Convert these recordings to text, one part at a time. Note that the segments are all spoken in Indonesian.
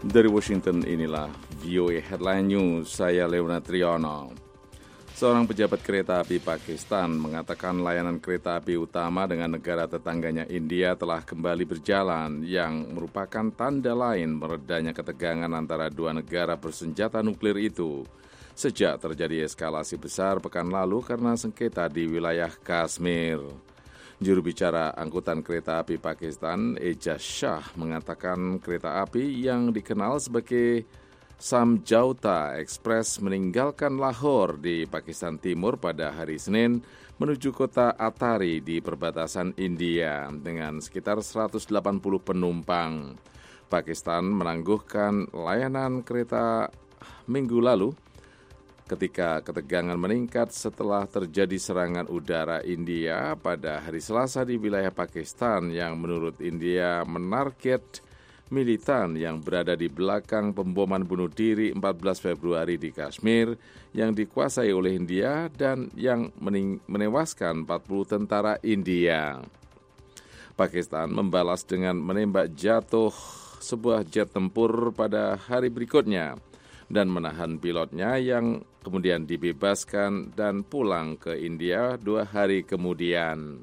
Dari Washington, inilah VOA Headline News, saya Leona Triyono. Seorang pejabat kereta api Pakistan mengatakan layanan kereta api utama dengan negara tetangganya India telah kembali berjalan, yang merupakan tanda lain meredanya ketegangan antara dua negara bersenjata nuklir itu. Sejak terjadi eskalasi besar pekan lalu karena sengketa di wilayah Kashmir. Juru bicara angkutan kereta api Pakistan, Ejaz Shah, mengatakan kereta api yang dikenal sebagai Samjauta Express meninggalkan Lahore di Pakistan Timur pada hari Senin menuju kota Atari di perbatasan India dengan sekitar 180 penumpang. Pakistan menangguhkan layanan kereta minggu lalu ketika ketegangan meningkat setelah terjadi serangan udara India pada hari Selasa di wilayah Pakistan yang menurut India menarget militan yang berada di belakang pemboman bunuh diri 14 Februari di Kashmir yang dikuasai oleh India dan yang menewaskan 40 tentara India. Pakistan membalas dengan menembak jatuh sebuah jet tempur pada hari berikutnya dan menahan pilotnya yang kemudian dibebaskan dan pulang ke India 2 hari kemudian.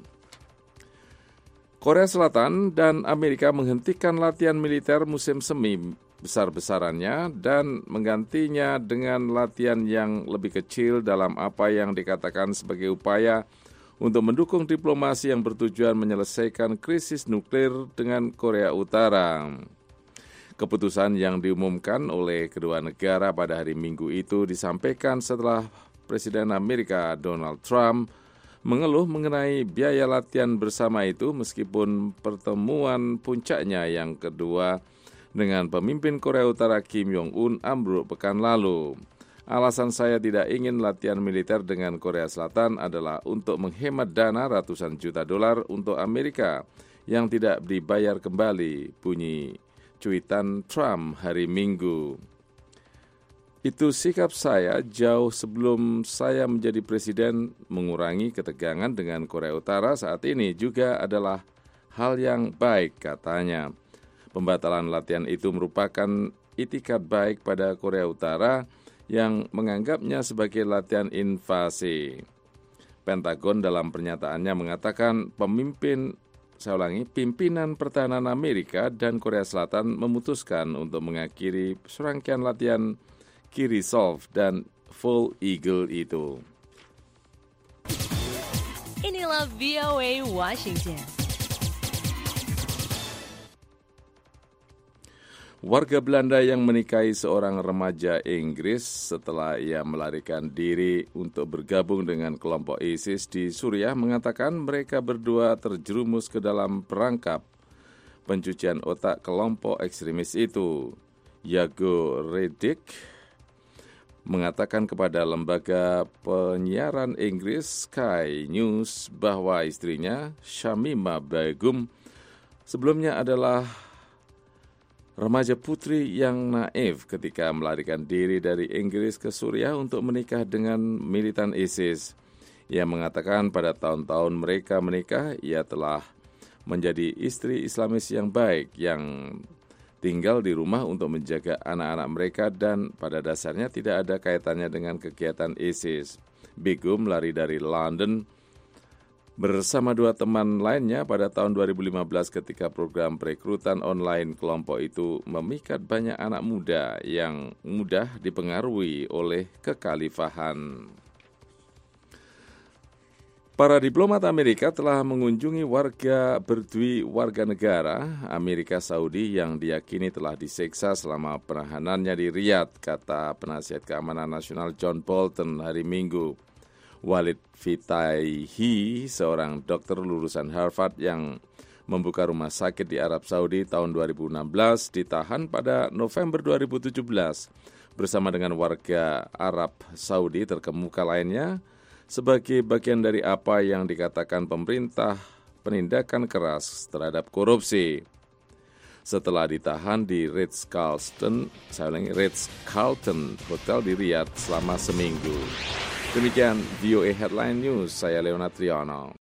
Korea Selatan dan Amerika menghentikan latihan militer musim semi besar-besarannya dan menggantinya dengan latihan yang lebih kecil dalam apa yang dikatakan sebagai upaya untuk mendukung diplomasi yang bertujuan menyelesaikan krisis nuklir dengan Korea Utara. Keputusan yang diumumkan oleh kedua negara pada hari Minggu itu disampaikan setelah Presiden Amerika Donald Trump mengeluh mengenai biaya latihan bersama itu meskipun pertemuan puncaknya yang kedua dengan pemimpin Korea Utara Kim Jong-un ambruk pekan lalu. Alasan saya tidak ingin latihan militer dengan Korea Selatan adalah untuk menghemat dana ratusan juta dolar untuk Amerika yang tidak dibayar kembali, bunyi cuitan Trump hari Minggu. Itu sikap saya jauh sebelum saya menjadi presiden. Mengurangi ketegangan dengan Korea Utara saat ini juga adalah hal yang baik, katanya. Pembatalan latihan itu merupakan itikat baik pada Korea Utara yang menganggapnya sebagai latihan invasi. Pentagon dalam pernyataannya mengatakan pimpinan pertahanan Amerika dan Korea Selatan memutuskan untuk mengakhiri serangkaian latihan Key Resolve dan Full Eagle itu. Inilah VOA Washington. Warga Belanda yang menikahi seorang remaja Inggris setelah ia melarikan diri untuk bergabung dengan kelompok ISIS di Suriah mengatakan mereka berdua terjerumus ke dalam perangkap pencucian otak kelompok ekstremis itu. Yago Redick mengatakan kepada lembaga penyiaran Inggris Sky News bahwa istrinya, Shamima Begum, sebelumnya adalah remaja putri yang naif ketika melarikan diri dari Inggris ke Suriah untuk menikah dengan militan ISIS. Ia mengatakan pada tahun-tahun mereka menikah, ia telah menjadi istri Islamis yang baik yang tinggal di rumah untuk menjaga anak-anak mereka dan pada dasarnya tidak ada kaitannya dengan kegiatan ISIS. Begum lari dari London bersama dua teman lainnya pada tahun 2015 ketika program perekrutan online kelompok itu memikat banyak anak muda yang mudah dipengaruhi oleh kekhalifahan. Para diplomat Amerika telah mengunjungi warga berdui warga negara Amerika Saudi yang diyakini telah disiksa selama penahanannya di Riyadh, kata penasihat keamanan nasional John Bolton hari Minggu. Walid Fitaihi, seorang dokter lulusan Harvard yang membuka rumah sakit di Arab Saudi tahun 2016, ditahan pada November 2017 bersama dengan warga Arab Saudi terkemuka lainnya sebagai bagian dari apa yang dikatakan pemerintah penindakan keras terhadap korupsi. Setelah ditahan di Ritz-Carlton Hotel di Riyadh selama seminggu. Demikian VOA Headline News, saya Leona Triyono.